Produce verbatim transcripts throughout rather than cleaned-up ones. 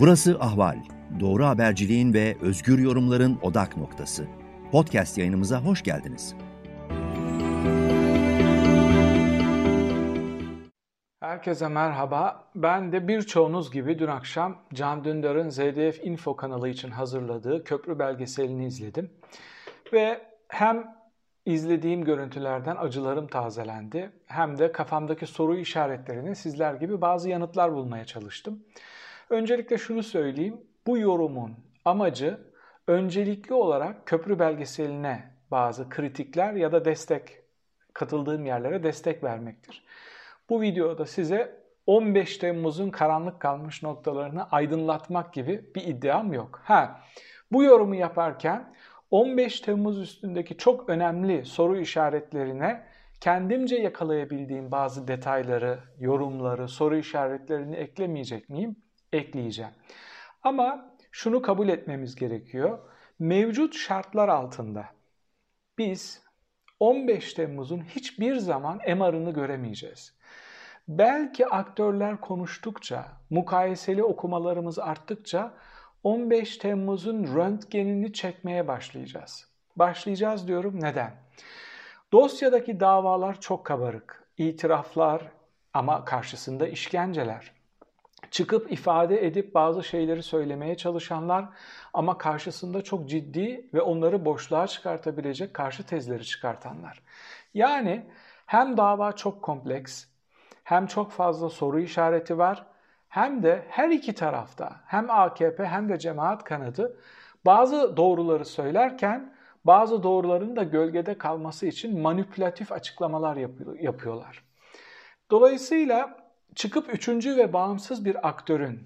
Burası Ahval. Doğru haberciliğin ve özgür yorumların odak noktası. Podcast yayınımıza hoş geldiniz. Herkese merhaba. Ben de birçoğunuz gibi dün akşam Can Dündar'ın Z D F Info kanalı için hazırladığı köprü belgeselini izledim. Ve hem izlediğim görüntülerden acılarım tazelendi, hem de kafamdaki soru işaretlerine sizler gibi bazı yanıtlar bulmaya çalıştım. Öncelikle şunu söyleyeyim, bu yorumun amacı öncelikli olarak köprü belgeseline bazı kritikler ya da destek, katıldığım yerlere destek vermektir. Bu videoda size on beş Temmuz'un karanlık kalmış noktalarını aydınlatmak gibi bir iddiam yok. Ha, bu yorumu yaparken on beş Temmuz üstündeki çok önemli soru işaretlerine kendimce yakalayabildiğim bazı detayları, yorumları, soru işaretlerini eklemeyecek miyim? Ekleyeceğim. Ama şunu kabul etmemiz gerekiyor. Mevcut şartlar altında biz on beş Temmuz'un hiçbir zaman M R'ını göremeyeceğiz. Belki aktörler konuştukça, mukayeseli okumalarımız arttıkça on beş Temmuz'un röntgenini çekmeye başlayacağız. Başlayacağız diyorum, neden? Dosyadaki davalar çok kabarık. İtiraflar ama karşısında işkenceler. Çıkıp ifade edip bazı şeyleri söylemeye çalışanlar ama karşısında çok ciddi ve onları boşluğa çıkartabilecek karşı tezleri çıkartanlar. Yani hem dava çok kompleks, hem çok fazla soru işareti var, hem de her iki tarafta, hem A K P hem de cemaat kanadı bazı doğruları söylerken bazı doğruların da gölgede kalması için manipülatif açıklamalar yapıyorlar. Dolayısıyla çıkıp üçüncü ve bağımsız bir aktörün,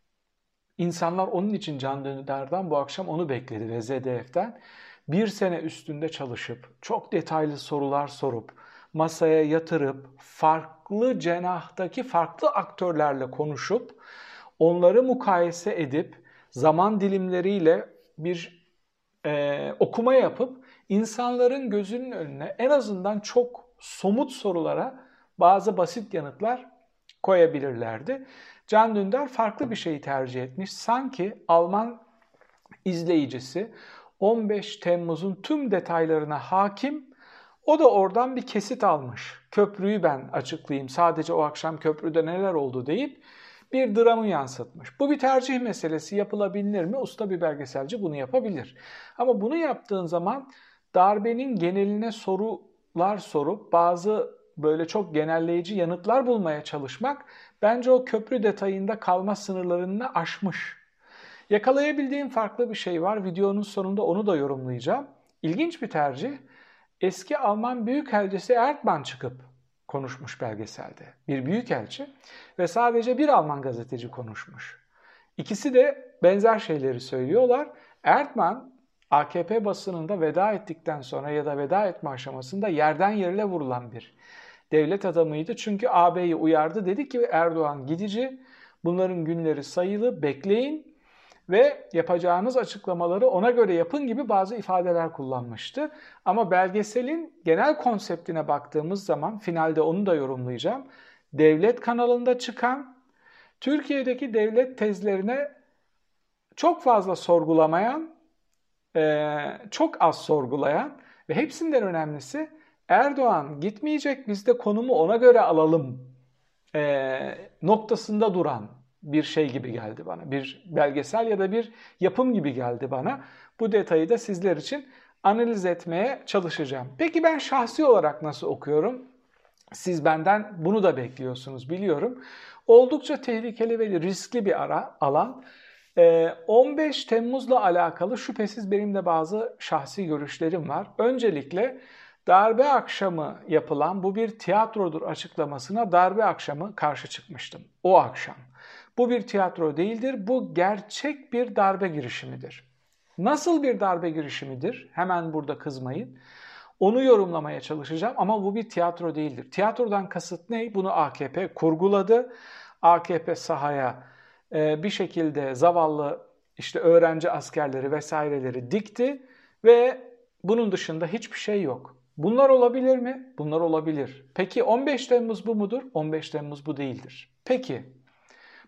insanlar onun için Can Dündar'dan bu akşam onu bekledi ve Z D F'den bir sene üstünde çalışıp, çok detaylı sorular sorup, masaya yatırıp, farklı cenahtaki farklı aktörlerle konuşup, onları mukayese edip, zaman dilimleriyle bir e, okuma yapıp, insanların gözünün önüne en azından çok somut sorulara bazı basit yanıtlar koyabilirlerdi. Can Dündar farklı bir şeyi tercih etmiş. Sanki Alman izleyicisi on beş Temmuz'un tüm detaylarına hakim, o da oradan bir kesit almış. Köprüyü ben açıklayayım, sadece o akşam köprüde neler oldu deyip bir dramı yansıtmış. Bu bir tercih meselesi, yapılabilir mi? Usta bir belgeselci bunu yapabilir. Ama bunu yaptığın zaman darbenin geneline sorular sorup bazı böyle çok genelleyici yanıtlar bulmaya çalışmak bence o köprü detayında kalma sınırlarını aşmış. Yakalayabildiğim farklı bir şey var. Videonun sonunda onu da yorumlayacağım. İlginç bir tercih. Eski Alman Büyükelçisi Erdmann çıkıp konuşmuş belgeselde. Bir büyükelçi ve sadece bir Alman gazeteci konuşmuş. İkisi de benzer şeyleri söylüyorlar. Erdmann A K P basınında veda ettikten sonra ya da veda etme aşamasında yerden yerle vurulan bir devlet adamıydı. Çünkü A B'yi uyardı. Dedi ki Erdoğan gidici, bunların günleri sayılı, bekleyin ve yapacağınız açıklamaları ona göre yapın gibi bazı ifadeler kullanmıştı. Ama belgeselin genel konseptine baktığımız zaman, finalde onu da yorumlayacağım, devlet kanalında çıkan, Türkiye'deki devlet tezlerine çok fazla sorgulamayan, çok az sorgulayan ve hepsinden önemlisi Erdoğan gitmeyecek, biz de konumu ona göre alalım noktasında duran bir şey gibi geldi bana. Bir belgesel ya da bir yapım gibi geldi bana. Bu detayı da sizler için analiz etmeye çalışacağım. Peki ben şahsi olarak nasıl okuyorum? Siz benden bunu da bekliyorsunuz, biliyorum. Oldukça tehlikeli ve riskli bir ara, alan. on beş Temmuz'la alakalı şüphesiz benim de bazı şahsi görüşlerim var. Öncelikle darbe akşamı yapılan bu bir tiyatrodur açıklamasına darbe akşamı karşı çıkmıştım. O akşam. Bu bir tiyatro değildir, bu gerçek bir darbe girişimidir. Nasıl bir darbe girişimidir? Hemen burada kızmayın. Onu yorumlamaya çalışacağım ama bu bir tiyatro değildir. Tiyatrodan kasıt ne? Bunu A K P kurguladı. A K P sahaya bir şekilde zavallı işte öğrenci askerleri vesaireleri dikti ve bunun dışında hiçbir şey yok. Bunlar olabilir mi? Bunlar olabilir. Peki on beş Temmuz bu mudur? on beş Temmuz bu değildir. Peki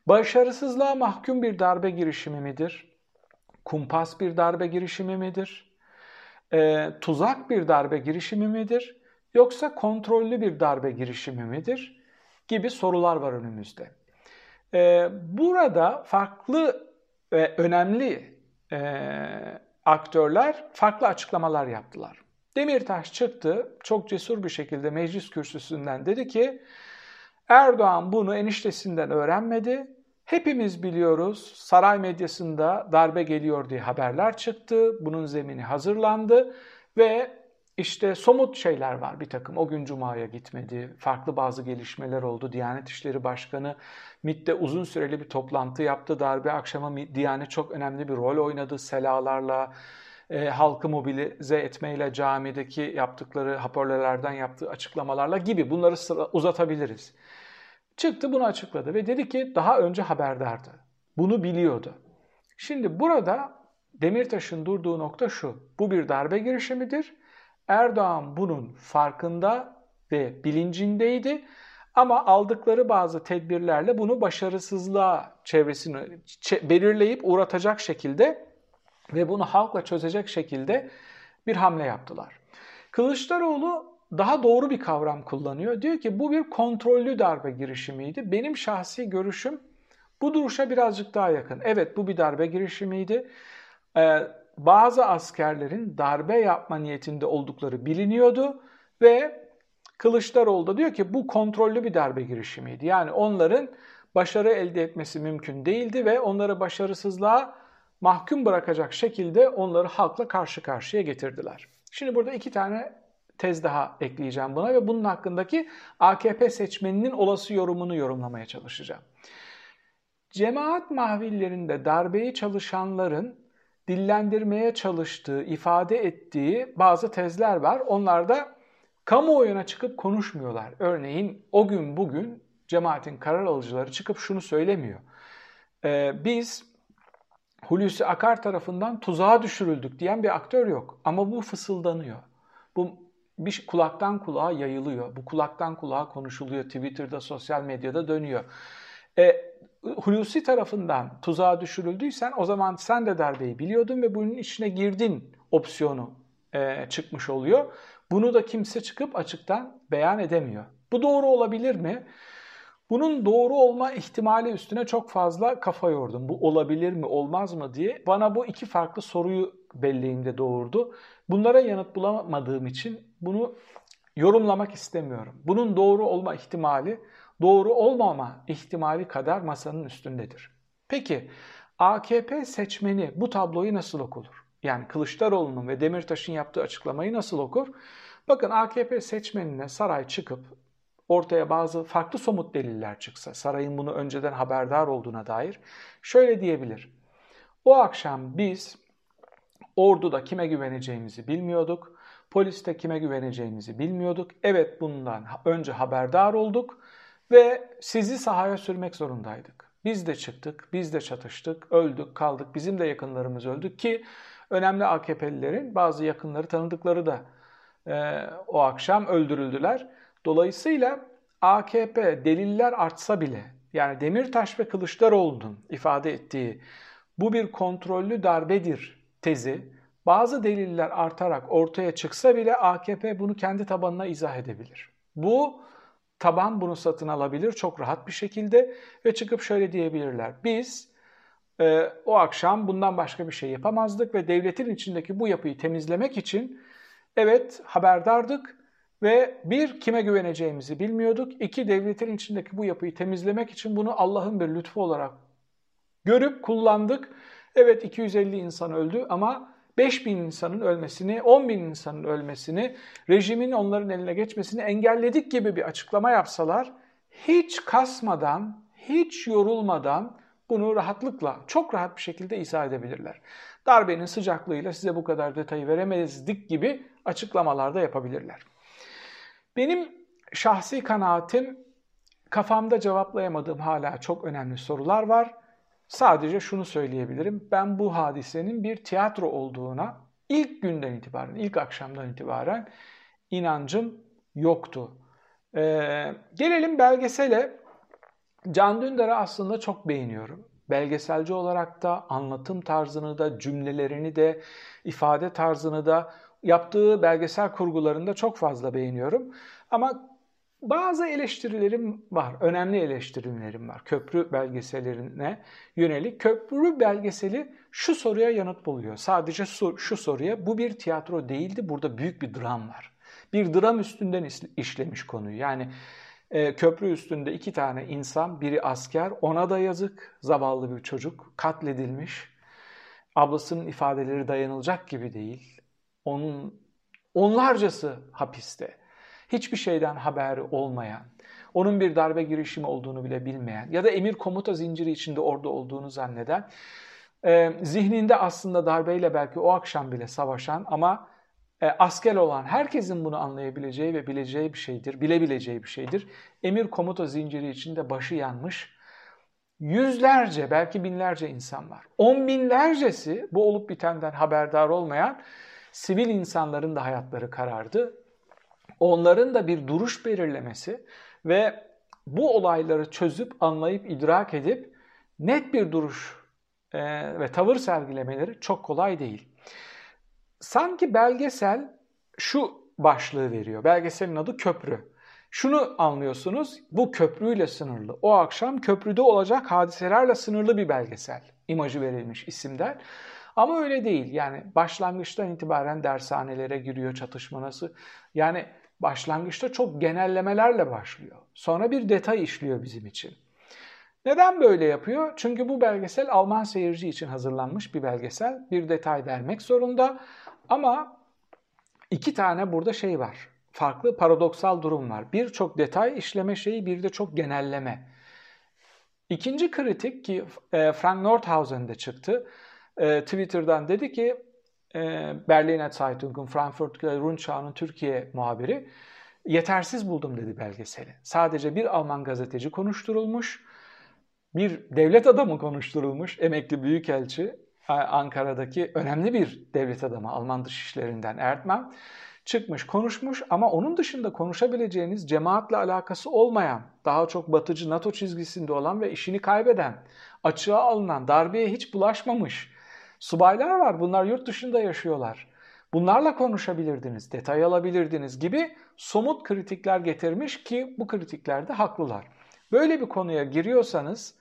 Başarısızlığa mahkum bir darbe girişimi midir? Kumpas bir darbe girişimi midir? E, tuzak bir darbe girişimi midir? Yoksa kontrollü bir darbe girişimi midir? Gibi sorular var önümüzde. E, burada farklı ve önemli e, aktörler farklı açıklamalar yaptılar. Demirtaş çıktı, çok cesur bir şekilde meclis kürsüsünden dedi ki, Erdoğan bunu eniştesinden öğrenmedi. Hepimiz biliyoruz, saray medyasında darbe geliyor diye haberler çıktı. Bunun zemini hazırlandı ve işte somut şeyler var bir takım. O gün Cuma'ya gitmedi. Farklı bazı gelişmeler oldu. Diyanet İşleri Başkanı M İ T'te uzun süreli bir toplantı yaptı. Darbe akşamı Diyanet çok önemli bir rol oynadı. Selalarla, e, halkı mobilize etmeyle, camideki yaptıkları, hoparlörlerden yaptığı açıklamalarla gibi bunları sıra, uzatabiliriz. Çıktı bunu açıkladı ve dedi ki daha önce haberdardı. Bunu biliyordu. Şimdi burada Demirtaş'ın durduğu nokta şu. Bu bir darbe girişimidir. Erdoğan bunun farkında ve bilincindeydi. Ama aldıkları bazı tedbirlerle bunu başarısızlığa çevresini belirleyip uğratacak şekilde ve bunu halkla çözecek şekilde bir hamle yaptılar. Kılıçdaroğlu daha doğru bir kavram kullanıyor. Diyor ki bu bir kontrollü darbe girişimiydi. Benim şahsi görüşüm bu duruşa birazcık daha yakın. Evet bu bir darbe girişimiydi. Ee, bazı askerlerin darbe yapma niyetinde oldukları biliniyordu ve Kılıçdaroğlu da diyor ki bu kontrollü bir darbe girişimiydi. Yani onların başarı elde etmesi mümkün değildi ve onları başarısızlığa mahkum bırakacak şekilde onları halkla karşı karşıya getirdiler. Şimdi burada iki tane tez daha ekleyeceğim buna ve bunun hakkındaki A K P seçmeninin olası yorumunu yorumlamaya çalışacağım. Cemaat mahvillerinde darbeyi çalışanların dillendirmeye çalıştığı, ifade ettiği bazı tezler var. Onlar da kamuoyuna çıkıp konuşmuyorlar. Örneğin o gün bugün cemaatin karar alıcıları çıkıp şunu söylemiyor. Ee, biz Hulusi Akar tarafından tuzağa düşürüldük diyen bir aktör yok. Ama bu fısıldanıyor. Bu bir kulaktan kulağa yayılıyor. Bu kulaktan kulağa konuşuluyor. Twitter'da, sosyal medyada dönüyor. E, Hulusi tarafından tuzağa düşürüldüysen o zaman sen de darbeyi biliyordun ve bunun içine girdin opsiyonu e, çıkmış oluyor. Bunu da kimse çıkıp açıktan beyan edemiyor. Bu doğru olabilir mi? Bunun doğru olma ihtimali üstüne çok fazla kafa yordum. Bu olabilir mi, olmaz mı diye. Bana bu iki farklı soruyu belleğimde doğurdu. Bunlara yanıt bulamadığım için bunu yorumlamak istemiyorum. Bunun doğru olma ihtimali, doğru olmama ihtimali kadar masanın üstündedir. Peki A K P seçmeni bu tabloyu nasıl okur? Yani Kılıçdaroğlu'nun ve Demirtaş'ın yaptığı açıklamayı nasıl okur? Bakın A K P seçmenine saray çıkıp ortaya bazı farklı somut deliller çıksa, sarayın bunu önceden haberdar olduğuna dair şöyle diyebilir. O akşam biz orduda kime güveneceğimizi bilmiyorduk, poliste kime güveneceğimizi bilmiyorduk. Evet bundan önce haberdar olduk ve sizi sahaya sürmek zorundaydık. Biz de çıktık, biz de çatıştık, öldük, kaldık, bizim de yakınlarımız öldü ki önemli A K P'lilerin bazı yakınları, tanıdıkları da e, o akşam öldürüldüler. Dolayısıyla A K P deliller artsa bile, yani Demirtaş ve Kılıçdaroğlu'nun ifade ettiği bu bir kontrollü darbedir tezi, bazı deliller artarak ortaya çıksa bile A K P bunu kendi tabanına izah edebilir. Bu taban bunu satın alabilir çok rahat bir şekilde ve çıkıp şöyle diyebilirler. Biz e, o akşam bundan başka bir şey yapamazdık ve devletin içindeki bu yapıyı temizlemek için evet haberdardık ve bir kime güveneceğimizi bilmiyorduk. İki devletin içindeki bu yapıyı temizlemek için bunu Allah'ın bir lütfu olarak görüp kullandık. Evet iki yüz elli insan öldü ama beş bin insanın ölmesini, on bin insanın ölmesini, rejimin onların eline geçmesini engelledik gibi bir açıklama yapsalar hiç kasmadan, hiç yorulmadan bunu rahatlıkla, çok rahat bir şekilde izah edebilirler. Darbenin sıcaklığıyla size bu kadar detayı veremezdik gibi açıklamalar da yapabilirler. Benim şahsi kanaatim, kafamda cevaplayamadığım hala çok önemli sorular var. Sadece şunu söyleyebilirim. Ben bu hadisenin bir tiyatro olduğuna ilk günden itibaren, ilk akşamdan itibaren inancım yoktu. Ee, gelelim belgesele. Can Dündar'ı aslında çok beğeniyorum. Belgeselci olarak da, anlatım tarzını da, cümlelerini de, ifade tarzını da, yaptığı belgesel kurgularını da çok fazla beğeniyorum. Ama bazı eleştirilerim var, önemli eleştirilerim var köprü belgesellerine yönelik. Köprü belgeseli şu soruya yanıt buluyor. Sadece şu soruya, bu bir tiyatro değildi, burada büyük bir dram var. Bir dram üstünden işlemiş konuyu. Yani e, köprü üstünde iki tane insan, biri asker, ona da yazık, zavallı bir çocuk, katledilmiş. Ablasının ifadeleri dayanılacak gibi değil. Onun onlarcası hapiste. Hiçbir şeyden haberi olmayan, onun bir darbe girişimi olduğunu bile bilmeyen ya da emir komuta zinciri içinde orada olduğunu zanneden, e, zihninde aslında darbeyle belki o akşam bile savaşan ama e, asker olan herkesin bunu anlayabileceği ve bileceği bir şeydir, bilebileceği bir şeydir. Emir komuta zinciri içinde başı yanmış yüzlerce, belki binlerce insan var. On binlercesi bu olup bitenden haberdar olmayan sivil insanların da hayatları karardı. Onların da bir duruş belirlemesi ve bu olayları çözüp, anlayıp, idrak edip net bir duruş e, ve tavır sergilemeleri çok kolay değil. Sanki belgesel şu başlığı veriyor. Belgeselin adı Köprü. Şunu anlıyorsunuz, bu köprüyle sınırlı. O akşam köprüde olacak hadiselerle sınırlı bir belgesel. İmajı verilmiş isimden. Ama öyle değil. Yani başlangıçtan itibaren dershanelere giriyor, çatışma nasıl? Yani başlangıçta çok genellemelerle başlıyor. Sonra bir detay işliyor bizim için. Neden böyle yapıyor? Çünkü bu belgesel Alman seyirci için hazırlanmış bir belgesel. Bir detay vermek zorunda. Ama iki tane burada şey var. Farklı paradoksal durum var. Bir çok detay işleme şeyi, bir de çok genelleme. İkinci kritik ki Frank Nordhausen'de çıktı. Twitter'dan dedi ki Berliner Zeitung'un, Frankfurter Rundschau'nun Türkiye muhabiri, yetersiz buldum dedi belgeseli. Sadece bir Alman gazeteci konuşturulmuş, bir devlet adamı konuşturulmuş, emekli büyükelçi, Ankara'daki önemli bir devlet adamı, Alman Dışişleri'nden Erdmann, çıkmış konuşmuş ama onun dışında konuşabileceğiniz cemaatle alakası olmayan, daha çok batıcı NATO çizgisinde olan ve işini kaybeden, açığa alınan, darbeye hiç bulaşmamış subaylar var. Bunlar yurt dışında yaşıyorlar. Bunlarla konuşabilirdiniz, detay alabilirdiniz gibi somut kritikler getirmiş ki bu kritiklerde haklılar. Böyle bir konuya giriyorsanız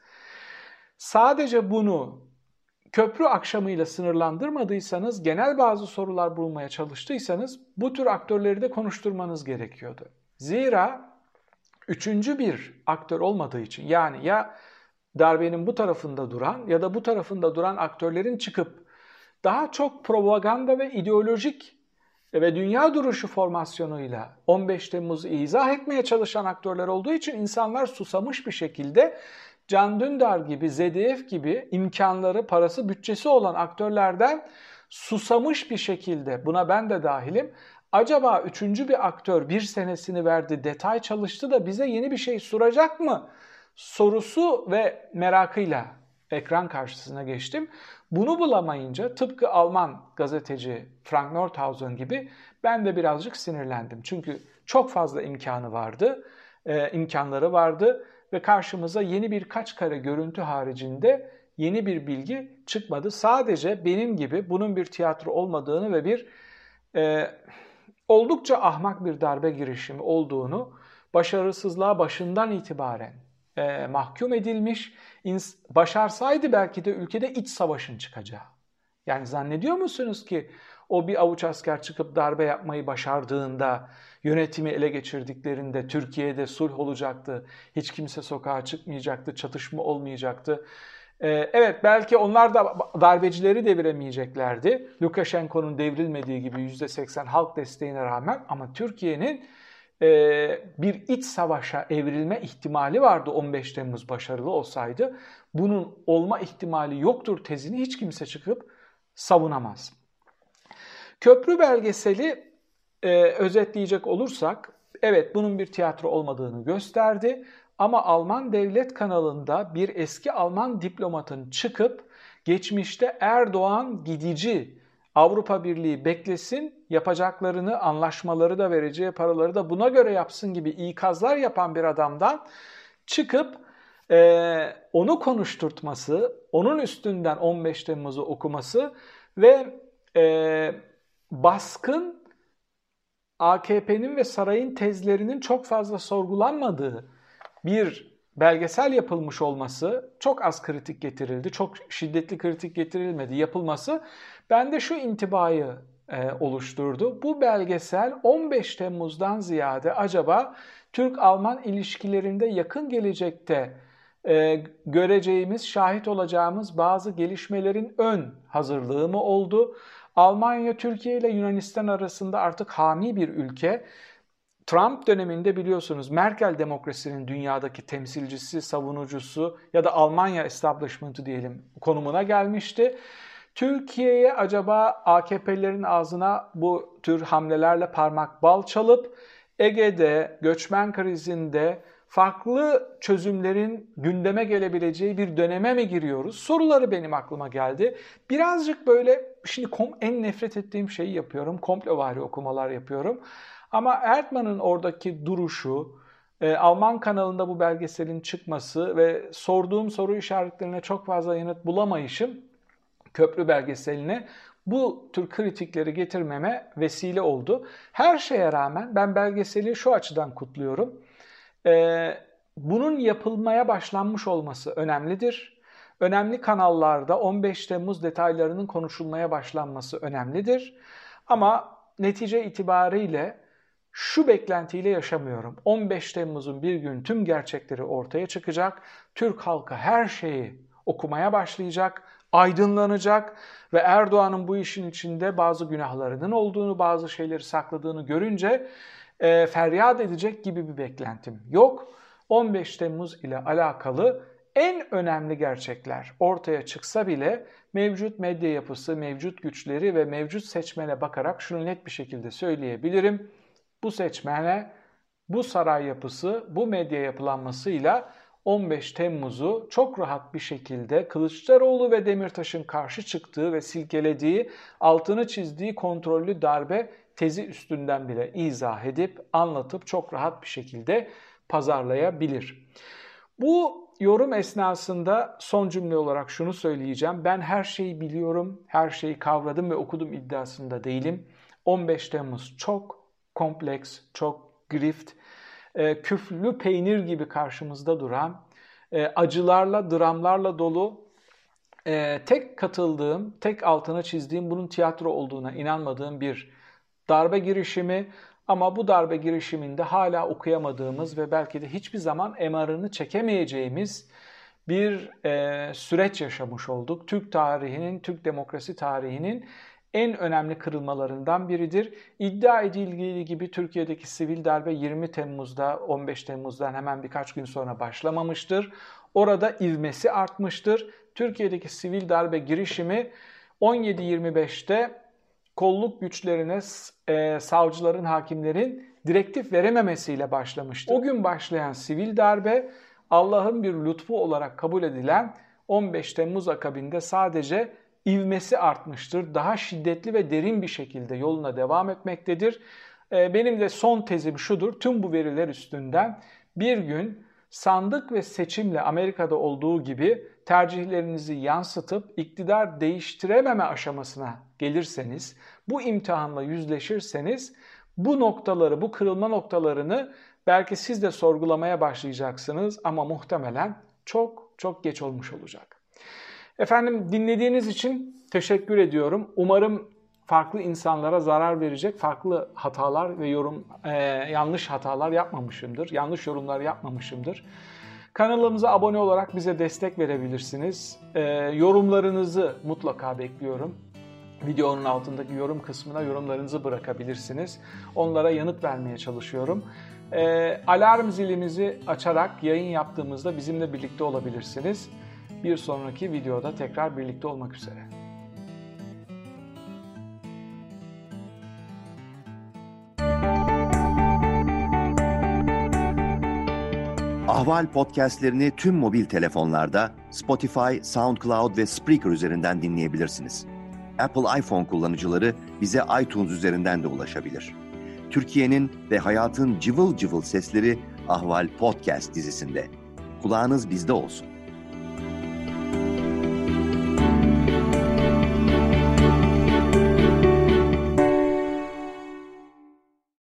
sadece bunu köprü akşamıyla sınırlandırmadıysanız, genel bazı sorular bulmaya çalıştıysanız bu tür aktörleri de konuşturmanız gerekiyordu. Zira üçüncü bir aktör olmadığı için, yani ya darbenin bu tarafında duran ya da bu tarafında duran aktörlerin çıkıp daha çok propaganda ve ideolojik ve dünya duruşu formasyonuyla on beş Temmuz'u izah etmeye çalışan aktörler olduğu için insanlar susamış bir şekilde Can Dündar gibi, Z D F gibi imkanları, parası, bütçesi olan aktörlerden susamış bir şekilde, buna ben de dahilim, acaba üçüncü bir aktör bir senesini verdi, detay çalıştı da bize yeni bir şey sunacak mı sorusu ve merakıyla ekran karşısına geçtim. Bunu bulamayınca tıpkı Alman gazeteci Frank Nordhausen gibi ben de birazcık sinirlendim. Çünkü çok fazla imkanı vardı, e, imkanları vardı ve karşımıza yeni birkaç kare görüntü haricinde yeni bir bilgi çıkmadı. Sadece benim gibi bunun bir tiyatro olmadığını ve bir e, oldukça ahmak bir darbe girişimi olduğunu, başarısızlığa başından itibaren e, mahkum edilmiş, başarsaydı belki de ülkede iç savaşın çıkacağı. Yani zannediyor musunuz ki o bir avuç asker çıkıp darbe yapmayı başardığında, yönetimi ele geçirdiklerinde Türkiye'de sulh olacaktı, hiç kimse sokağa çıkmayacaktı, çatışma olmayacaktı. Ee, evet, belki onlar da darbecileri deviremeyeceklerdi. Lukashenko'nun devrilmediği gibi yüzde seksen halk desteğine rağmen, ama Türkiye'nin e, bir iç savaşa evrilme ihtimali vardı on beş Temmuz başarılı olsaydı. Bunun olma ihtimali yoktur tezini hiç kimse çıkıp savunamaz. Köprü belgeseli e, özetleyecek olursak, evet bunun bir tiyatro olmadığını gösterdi ama Alman devlet kanalında bir eski Alman diplomatın çıkıp geçmişte Erdoğan gidici, Avrupa Birliği beklesin, yapacaklarını, anlaşmaları da vereceği paraları da buna göre yapsın gibi ikazlar yapan bir adamdan çıkıp Ee, onu konuşturtması, onun üstünden on beş Temmuz'u okuması ve e, baskın A K P'nin ve sarayın tezlerinin çok fazla sorgulanmadığı bir belgesel yapılmış olması, çok az kritik getirildi, çok şiddetli kritik getirilmedi yapılması bende şu intibayı e, oluşturdu. Bu belgesel on beş Temmuz'dan ziyade acaba Türk-Alman ilişkilerinde yakın gelecekte e, göreceğimiz, şahit olacağımız bazı gelişmelerin ön hazırlığı mı oldu? Almanya, Türkiye ile Yunanistan arasında artık hami bir ülke. Trump döneminde biliyorsunuz Merkel demokrasinin dünyadaki temsilcisi, savunucusu ya da Almanya establishment'ı diyelim konumuna gelmişti. Türkiye'ye acaba A K P'lerin ağzına bu tür hamlelerle parmak bal çalıp Ege'de, göçmen krizinde farklı çözümlerin gündeme gelebileceği bir döneme mi giriyoruz? Soruları benim aklıma geldi. Birazcık böyle, şimdi en nefret ettiğim şeyi yapıyorum, komplovari okumalar yapıyorum. Ama Erdman'ın oradaki duruşu, e, Alman kanalında bu belgeselin çıkması ve sorduğum soru işaretlerine çok fazla yanıt bulamayışım Köprü belgeseline bu tür kritikleri getirmeme vesile oldu. Her şeye rağmen ben belgeseli şu açıdan kutluyorum. Ee, bunun yapılmaya başlanmış olması önemlidir. Önemli kanallarda on beş Temmuz detaylarının konuşulmaya başlanması önemlidir. Ama netice itibariyle şu beklentiyle yaşamıyorum. on beş Temmuz'un bir gün tüm gerçekleri ortaya çıkacak. Türk halkı her şeyi okumaya başlayacak, aydınlanacak ve Erdoğan'ın bu işin içinde bazı günahlarının olduğunu, bazı şeyleri sakladığını görünce e, feryat edecek gibi bir beklentim yok. on beş Temmuz ile alakalı en önemli gerçekler ortaya çıksa bile mevcut medya yapısı, mevcut güçleri ve mevcut seçmene bakarak şunu net bir şekilde söyleyebilirim. Bu seçmene, bu saray yapısı, bu medya yapılanmasıyla on beş Temmuz'u çok rahat bir şekilde Kılıçdaroğlu ve Demirtaş'ın karşı çıktığı ve silkelediği, altını çizdiği kontrollü darbe tezi üstünden bile izah edip, anlatıp çok rahat bir şekilde pazarlayabilir. Bu yorum esnasında son cümle olarak şunu söyleyeceğim. Ben her şeyi biliyorum, her şeyi kavradım ve okudum iddiasında değilim. on beş Temmuz çok kompleks, çok grift, e, küflü peynir gibi karşımızda duran, e, acılarla, dramlarla dolu, e, tek katıldığım, tek altına çizdiğim bunun tiyatro olduğuna inanmadığım bir darbe girişimi. Ama bu darbe girişiminde hala okuyamadığımız ve belki de hiçbir zaman M R'ını çekemeyeceğimiz bir e, süreç yaşamış olduk. Türk tarihinin, Türk demokrasi tarihinin en önemli kırılmalarından biridir. İddia edildiği gibi Türkiye'deki sivil darbe yirmi Temmuz'da, on beş Temmuz'dan hemen birkaç gün sonra başlamamıştır. Orada ivmesi artmıştır. Türkiye'deki sivil darbe girişimi on yedi yirmi beşte kolluk güçlerine e, savcıların, hakimlerin direktif verememesiyle başlamıştır. O gün başlayan sivil darbe Allah'ın bir lütfu olarak kabul edilen on beş Temmuz akabinde sadece ivmesi artmıştır. Daha şiddetli ve derin bir şekilde yoluna devam etmektedir. E, benim de son tezim şudur. Tüm bu veriler üstünden bir gün sandık ve seçimle Amerika'da olduğu gibi tercihlerinizi yansıtıp iktidar değiştirememe aşamasına gelirseniz, bu imtihanla yüzleşirseniz bu noktaları, bu kırılma noktalarını belki siz de sorgulamaya başlayacaksınız ama muhtemelen çok çok geç olmuş olacak. Efendim, dinlediğiniz için teşekkür ediyorum. Umarım farklı insanlara zarar verecek farklı hatalar ve yorum e, yanlış hatalar yapmamışımdır. Yanlış yorumlar yapmamışımdır. Kanalımıza abone olarak bize destek verebilirsiniz. E, yorumlarınızı mutlaka bekliyorum. Videonun altındaki yorum kısmına yorumlarınızı bırakabilirsiniz. Onlara yanıt vermeye çalışıyorum. E, alarm zilimizi açarak yayın yaptığımızda bizimle birlikte olabilirsiniz. Bir sonraki videoda tekrar birlikte olmak üzere. Ahval podcastlerini tüm mobil telefonlarda Spotify, SoundCloud ve Spreaker üzerinden dinleyebilirsiniz. Apple iPhone kullanıcıları bize iTunes üzerinden de ulaşabilir. Türkiye'nin ve hayatın cıvıl cıvıl sesleri Ahval Podcast dizisinde. Kulağınız bizde olsun.